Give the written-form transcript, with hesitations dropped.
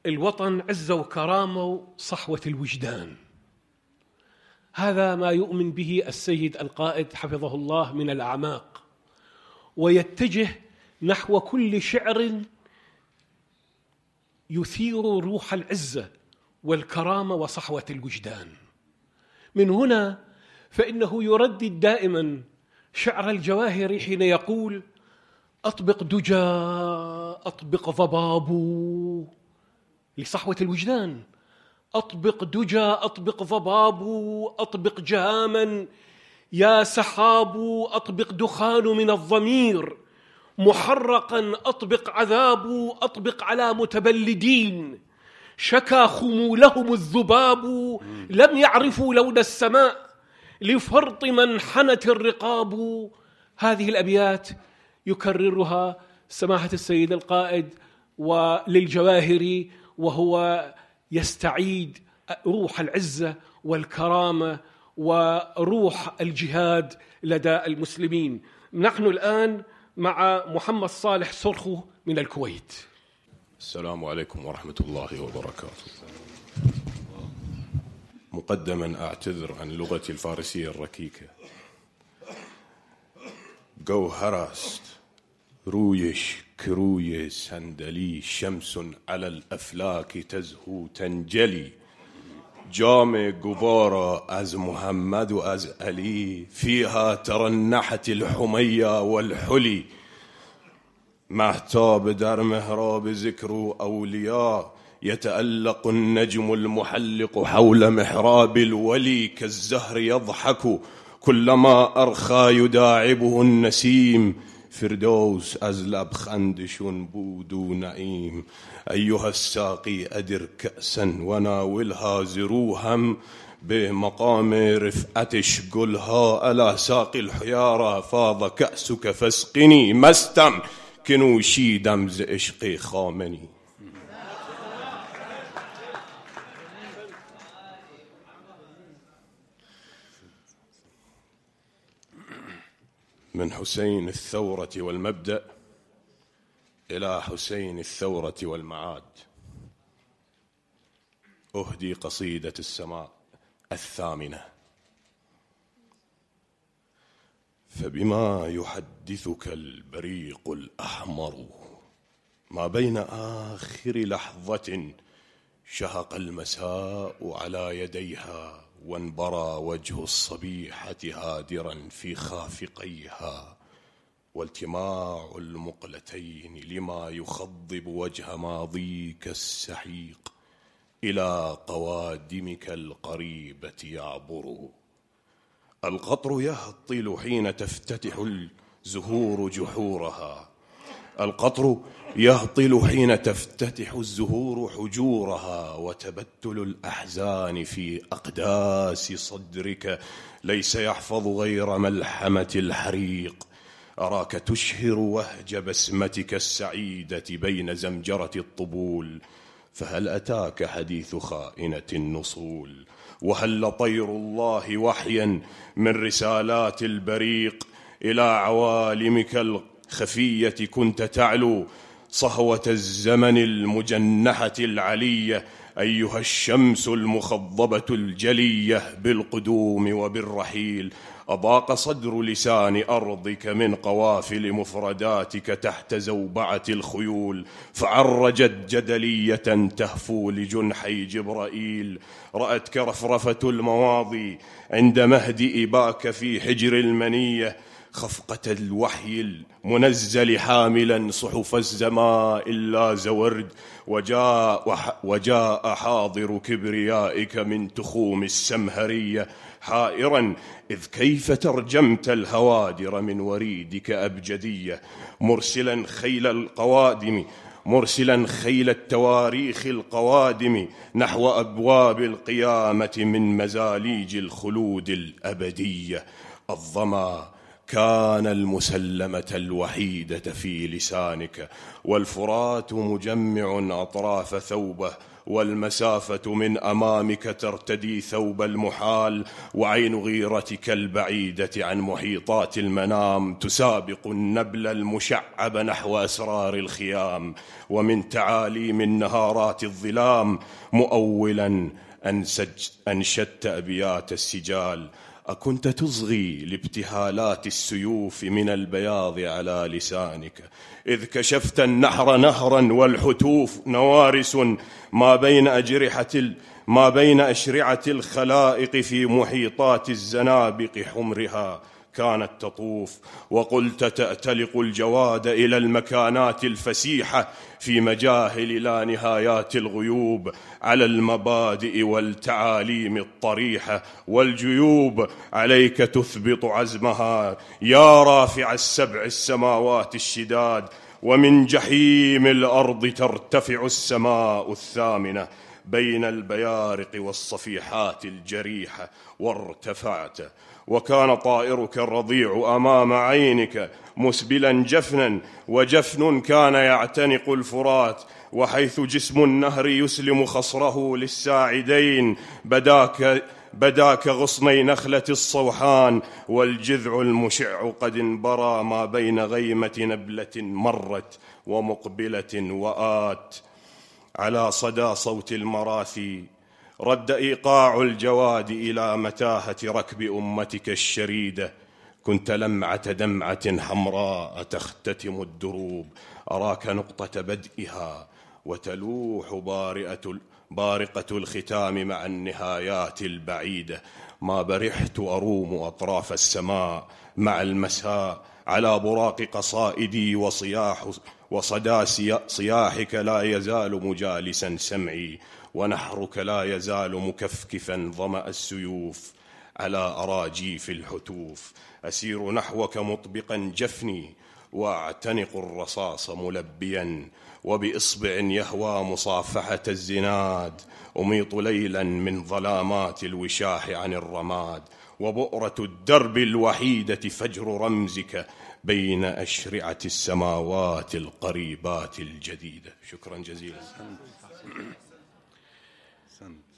الوطن عزة وكرامة وصحوة الوجدان. هذا ما يؤمن به السيد القائد حفظه الله من الأعماق، ويتجه نحو كل شعر يثير روح العزة والكرامة وصحوة الوجدان. من هنا فإنه يردد دائما شعر الجواهري حين يقول: أطبق دجى أطبق ضباب، لصحوة الوجدان. أطبق دجى أطبق ضباب، أطبق جهاما يا سحاب، أطبق دخان من الضمير محرقا، أطبق عذاب، أطبق على متبلدين شكى خمولهم الذباب، لم يعرفوا لون السماء لفرط من حنت الرقاب. هذه الأبيات يكررها سماحة السيد القائد وللجواهري وهو يستعيد روح العزة والكرامة وروح الجهاد لدى المسلمين. نحن الآن مع محمد صالح سرخو من الكويت. السلام عليكم ورحمة الله وبركاته. مقدما أعتذر عن لغتي الفارسية الركيكة. Go harassed رويش كروي سندلي، شمس على الأفلاك تزهو تنجلي، جام قبارة از محمد و از علي، فيها ترنحت الحمية والحلي، مهتاب در محراب ذكر أولياء، يتألق النجم المحلق حول محراب الولي، كالزهر يضحك كلما أرخى يداعبه النسيم، فردوس از لبخندشون بود و نعیم. أيها الساقي أدر كأسا وناولها زروهم، بمقام رفعتش قلها على ساقي الحيارى، فاض كأسك فاسقني مستم كنو شيدم ز عشق خامني. من حسين الثورة والمبدأ إلى حسين الثورة والمعاد، أهدي قصيدة السماء الثامنة. فبما يحدثك البريق الأحمر، ما بين آخر لحظة شهق المساء على يديها، وانبرى وجه الصبيحة هادرا في خافقيها، والتماع المقلتين لما يخضب وجه ماضيك السحيق إلى قوادمك القريبة يعبر. القطر يهطل حين تفتتح الزهور جحورها، القطر يهطل حين تفتتح الزهور حجورها، وتبتل الأحزان في أقداس صدرك ليس يحفظ غير ملحمة الحريق. أراك تشهر وهج بسمتك السعيدة بين زمجرة الطبول، فهل أتاك حديث خائنة النصول؟ وهل طير الله وحيا من رسالات البريق إلى عوالمك الخفية كنت تعلو صهوة الزمن المجنحة العلية، أيها الشمس المخضبة الجلية بالقدوم وبالرحيل. أضاق صدر لسان أرضك من قوافل مفرداتك تحت زوبعة الخيول، فعرجت جدلية تهفو لجنحي جبرائيل. رأتك رفرفة المواضي عند مهد إباك في حجر المنية، خفقة الوحي المنزل حاملا صحف الزماء إلا زورد، وجاء حاضر كبريائك من تخوم السمهرية حائرا، إذ كيف ترجمت الهوادر من وريدك أبجدية، مرسلا خيل التواريخ القوادم نحو أبواب القيامة من مزاليج الخلود الأبدية. الظما كان المسلمة الوحيدة في لسانك، والفرات مجمع أطراف ثوبه، والمسافة من أمامك ترتدي ثوب المحال، وعين غيرتك البعيدة عن محيطات المنام تسابق النبل المشعب نحو أسرار الخيام. ومن تعاليم النهارات الظلام مؤولا أنشدت أبيات السجال. أكنت تصغي لابتهالات السيوف من البياض على لسانك، إذ كشفت النحر نهرا والحتوف نوارس ما بين أشرعة الخلائق في محيطات الزنابق حمرها كانت تطوف. وقلت تأتلق الجواد إلى المكانات الفسيحة في مجاهل لا نهايات الغيوب، على المبادئ والتعاليم الطريحة والجيوب عليك تثبط عزمها يا رافع السبع السماوات الشداد. ومن جحيم الأرض ترتفع السماء الثامنة بين البيارق والصفيحات الجريحة، وارتفعت وكان طائرك الرضيع أمام عينك مسبلا جفنا، وجفن كان يعتنق الفرات، وحيث جسم النهر يسلم خصره للساعدين بداك غصني نخلة الصوحان، والجذع المشع قد انبرى ما بين غيمة نبلة مرت ومقبلة وآت. على صدى صوت المراثي رد إيقاع الجواد إلى متاهة ركب أمتك الشريدة. كنت لمعة دمعة حمراء تختتم الدروب، أراك نقطة بدئها وتلوح بارقة الختام مع النهايات البعيدة. ما برحت أروم أطراف السماء مع المساء على براق قصائدي وصدى صياحك لا يزال مجالسا سمعي، ونحرك لا يزال مكفكفا ظمأ السيوف على أراجيف الحتوف. أسير نحوك مطبقا جفني وأعتنق الرصاص ملبيا، وبإصبع يهوى مصافحة الزناد أميط ليلا من ظلامات الوشاح عن الرماد، وبؤرة الدرب الوحيدة فجر رمزك بين أشرعة السماوات القريبات الجديدة. شكرا جزيلا.